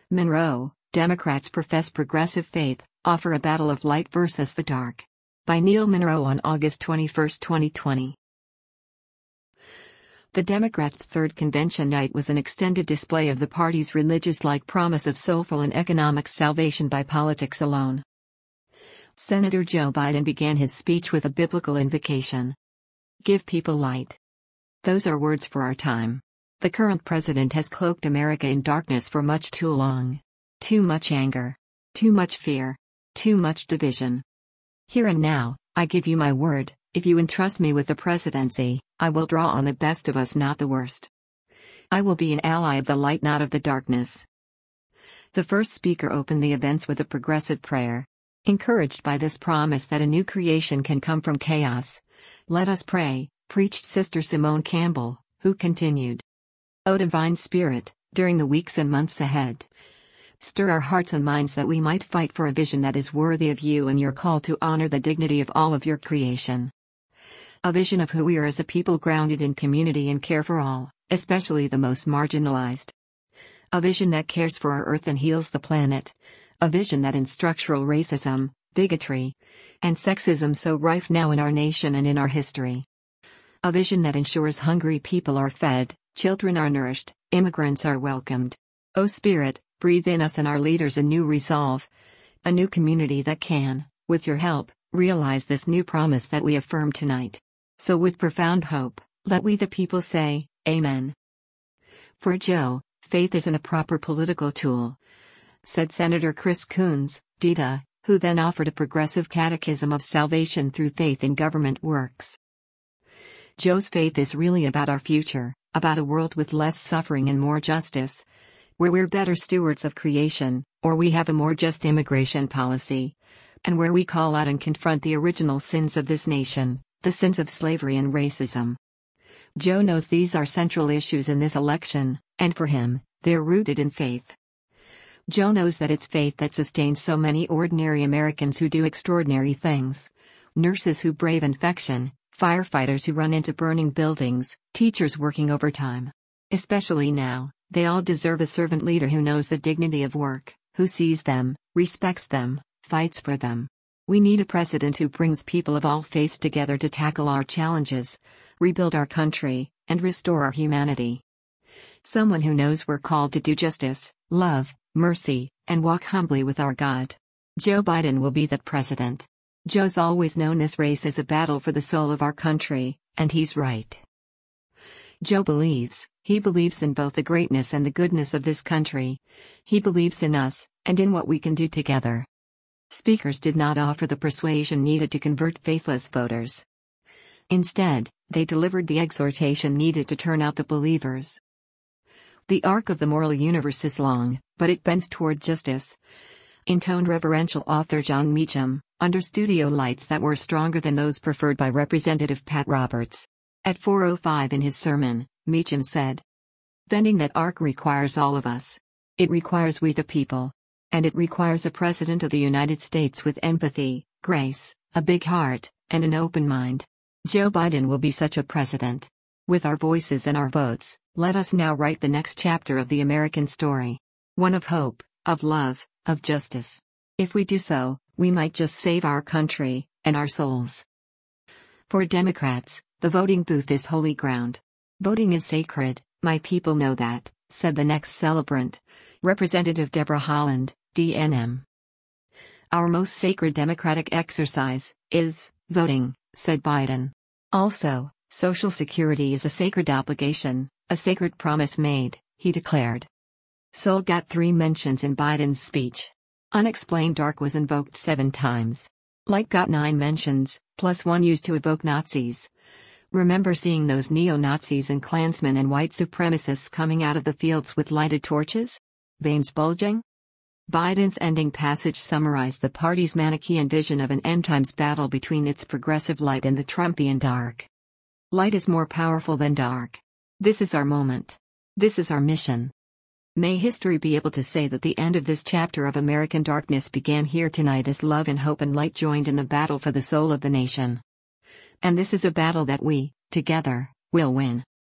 Monroe, Democrats profess progressive faith, offer a battle of light versus the dark. By Neil Monroe on August 21, 2020. The Democrats' third convention night was an extended display of the party's religious-like promise of soulful and economic salvation by politics alone. Senator Joe Biden began his speech with a biblical invocation. Give people light. Those are words for our time. The current president has cloaked America in darkness for much too long. Too much anger. Too much fear. Too much division. Here and now, I give you my word, if you entrust me with the presidency, I will draw on the best of us, not the worst. I will be an ally of the light, not of the darkness. The first speaker opened the events with a progressive prayer. Encouraged by this promise that a new creation can come from chaos, let us pray, preached Sister Simone Campbell, who continued. O Divine Spirit, during the weeks and months ahead, stir our hearts and minds that we might fight for a vision that is worthy of you and your call to honor the dignity of all of your creation. A vision of who we are as a people grounded in community and care for all, especially the most marginalized. A vision that cares for our earth and heals the planet. A vision that ends structural racism, bigotry, and sexism so rife now in our nation and in our history. A vision that ensures hungry people are fed, children are nourished, immigrants are welcomed. O Spirit, breathe in us and our leaders a new resolve. A new community that can, with your help, realize this new promise that we affirm tonight. So with profound hope, let we the people say, Amen. For Joe, faith isn't a proper political tool, said Senator Chris Coons, DTA, who then offered a progressive catechism of salvation through faith in government works. Joe's faith is really about our future, about a world with less suffering and more justice, where we're better stewards of creation, or we have a more just immigration policy, and where we call out and confront the original sins of this nation, the sins of slavery and racism. Joe knows these are central issues in this election, and for him, they're rooted in faith. Joe knows that it's faith that sustains so many ordinary Americans who do extraordinary things. Nurses who brave infection, firefighters who run into burning buildings, teachers working overtime. Especially now, they all deserve a servant leader who knows the dignity of work, who sees them, respects them, fights for them. We need a president who brings people of all faiths together to tackle our challenges, rebuild our country, and restore our humanity. Someone who knows we're called to do justice, love, mercy, and walk humbly with our God. Joe Biden will be that president. Joe's always known this race as a battle for the soul of our country, and he's right. Joe believes, he believes in both the greatness and the goodness of this country. He believes in us, and in what we can do together. Speakers did not offer the persuasion needed to convert faithless voters. Instead, they delivered the exhortation needed to turn out the believers. The arc of the moral universe is long, but it bends toward justice, intoned reverential author John Meacham, under studio lights that were stronger than those preferred by Representative Pat Roberts. At 4:05 in his sermon, Meacham said, "Bending that arc requires all of us. It requires we the people. And it requires a President of the United States with empathy, grace, a big heart, and an open mind. Joe Biden will be such a president. With our voices and our votes, let us now write the next chapter of the American story. One of hope, of love, of justice. If we do so, we might just save our country, and our souls." For Democrats, the voting booth is holy ground. Voting is sacred, my people know that, said the next celebrant, Representative Deborah Haaland, DNM. Our most sacred democratic exercise is voting, said Biden. Also, Social Security is a sacred obligation, a sacred promise made, he declared. Soul got 3 mentions in Biden's speech. Unexplained dark was invoked 7 times. Light got 9 mentions, plus 1 used to evoke Nazis. Remember seeing those neo-Nazis and Klansmen and white supremacists coming out of the fields with lighted torches? Veins bulging? Biden's ending passage summarized the party's Manichaean vision of an end-times battle between its progressive light and the Trumpian dark. Light is more powerful than dark. This is our moment. This is our mission. May history be able to say that the end of this chapter of American darkness began here tonight as love and hope and light joined in the battle for the soul of the nation. And this is a battle that we, together, will win.